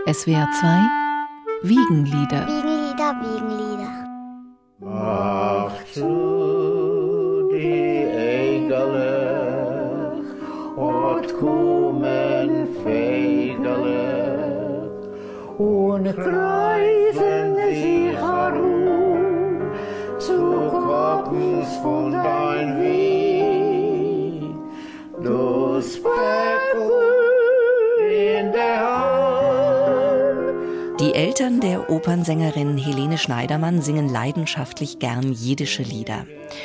SWR 2 Wiegenlieder. Wiegenlieder, Wiegenlieder. Ach, zu die Egele, und kommen Fegele, und kreisen sie herum, zu Koppens von dein Weg, du Speckel in der Hand. Die Eltern der Opernsängerin Helene Schneidermann singen leidenschaftlich gern jiddische Lieder.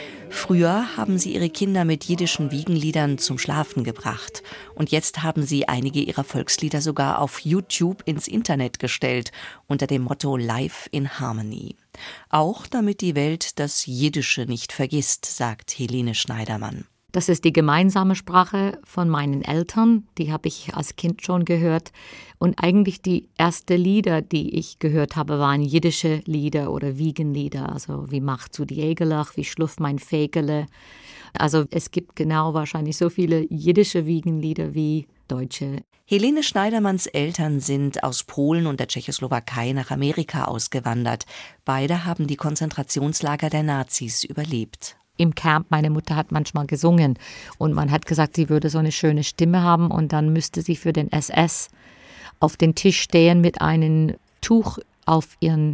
Früher haben sie ihre Kinder mit jiddischen Wiegenliedern zum Schlafen gebracht. Und jetzt haben sie einige ihrer Volkslieder sogar auf YouTube ins Internet gestellt, unter dem Motto Life in Harmony. Auch damit die Welt das Jiddische nicht vergisst, sagt Helene Schneidermann. Das ist die gemeinsame Sprache von meinen Eltern, die habe ich als Kind schon gehört. Und eigentlich die ersten Lieder, die ich gehört habe, waren jiddische Lieder oder Wiegenlieder. Also wie macht zu die Egelach, wie schluff mein Fegele. Also es gibt genau wahrscheinlich so viele jiddische Wiegenlieder wie deutsche. Helene Schneidermanns Eltern sind aus Polen und der Tschechoslowakei nach Amerika ausgewandert. Beide haben die Konzentrationslager der Nazis überlebt. Im Camp, meine Mutter hat manchmal gesungen und man hat gesagt, sie würde so eine schöne Stimme haben und dann müsste sie für den SS auf den Tisch stehen mit einem Tuch auf ihren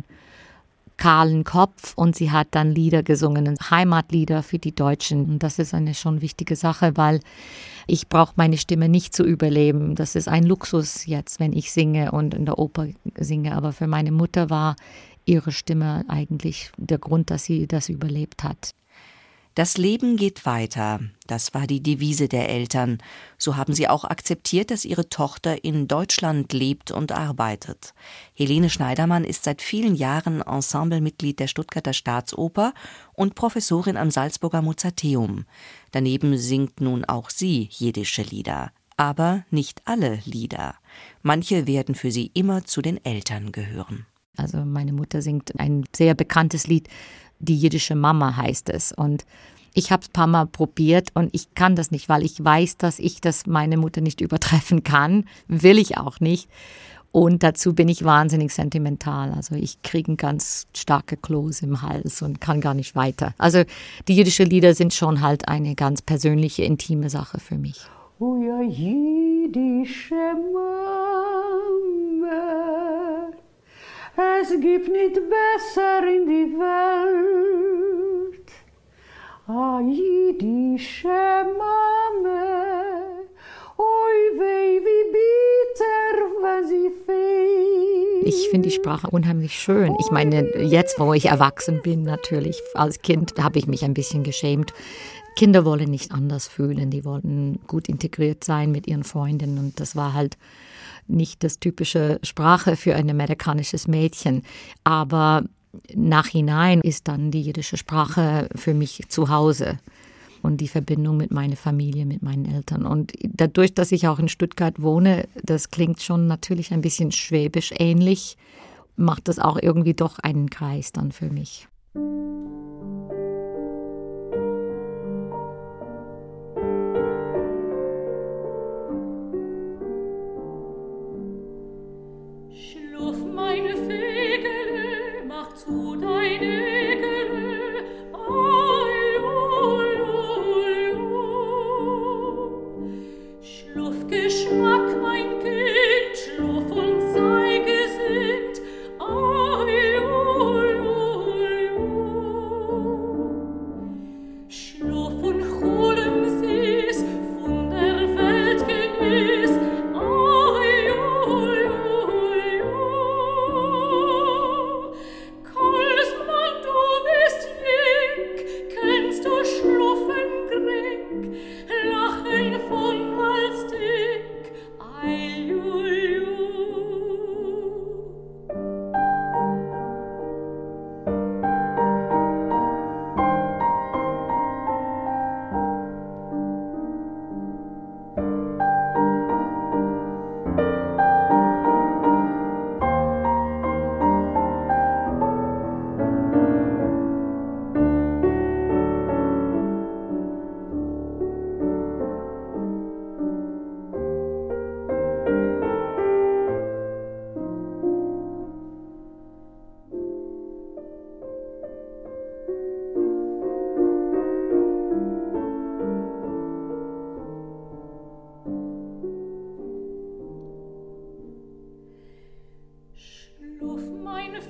kahlen Kopf und sie hat dann Lieder gesungen, Heimatlieder für die Deutschen. Und das ist eine schon wichtige Sache, weil ich brauche meine Stimme nicht zu überleben. Das ist ein Luxus jetzt, wenn ich singe und in der Oper singe. Aber für meine Mutter war ihre Stimme eigentlich der Grund, dass sie das überlebt hat. Das Leben geht weiter, das war die Devise der Eltern. So haben sie auch akzeptiert, dass ihre Tochter in Deutschland lebt und arbeitet. Helene Schneidermann ist seit vielen Jahren Ensemblemitglied der Stuttgarter Staatsoper und Professorin am Salzburger Mozarteum. Daneben singt nun auch sie jiddische Lieder. Aber nicht alle Lieder. Manche werden für sie immer zu den Eltern gehören. Also meine Mutter singt ein sehr bekanntes Lied, Die jiddische Mama heißt es. Und ich habe es ein paar Mal probiert und ich kann das nicht, weil ich weiß, dass ich das meine Mutter nicht übertreffen kann. Will ich auch nicht. Und dazu bin ich wahnsinnig sentimental. Also ich kriege ein ganz starke Kloß im Hals und kann gar nicht weiter. Also die jiddischen Lieder sind schon halt eine ganz persönliche, intime Sache für mich. O ja, jiddische Mama, es gibt nicht besser in die Welt. Ah, jiddische Mama, oi weh, wie bitter, wenn sie fehlt. Ich finde die Sprache unheimlich schön. Ich meine, jetzt, wo ich erwachsen bin, natürlich, als Kind habe ich mich ein bisschen geschämt. Kinder wollen nicht anders fühlen, die wollen gut integriert sein mit ihren Freunden und das war halt nicht das typische Sprache für ein amerikanisches Mädchen. Aber nachhinein ist dann die jiddische Sprache für mich zu Hause und die Verbindung mit meiner Familie, mit meinen Eltern. Und dadurch, dass ich auch in Stuttgart wohne, das klingt schon natürlich ein bisschen schwäbisch ähnlich, macht das auch irgendwie doch einen Kreis dann für mich.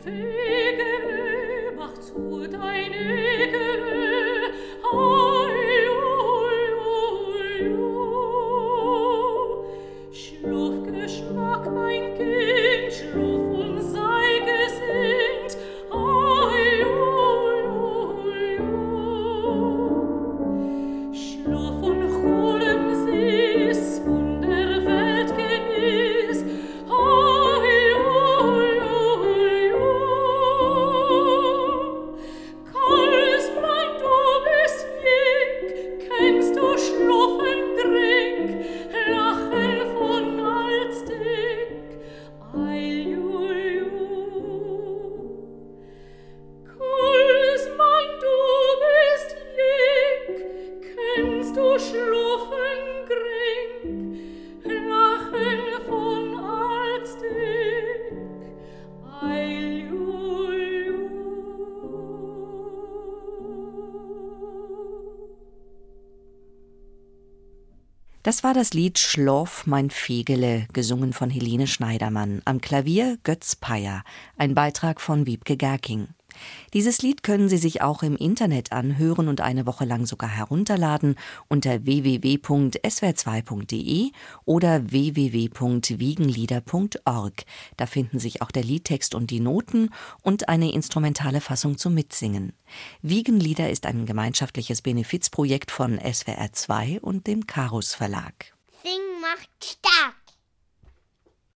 Fegele, mach zu dein Egele, Schlaf Geschmack, mein Kind, schlaf und sei gesinnt, schlaf und holem Sies, von der Welt genieß, Karlsmann, du bist jung, kennst du schlafen Trink, Lachen von Alsdick, Karlsmann, du bist jung, kennst du schlafen Trink, Lachen von Alsdick, Das war das Lied Schlaf, mein Fegele, gesungen von Helene Schneidermann. Am Klavier Götz Peyer, ein Beitrag von Wiebke Gerking. Dieses Lied können Sie sich auch im Internet anhören und eine Woche lang sogar herunterladen unter www.swr2.de oder www.wiegenlieder.org. Da finden sich auch der Liedtext und die Noten und eine instrumentale Fassung zum Mitsingen. Wiegenlieder ist ein gemeinschaftliches Benefizprojekt von SWR2 und dem Karus Verlag. Sing macht stark.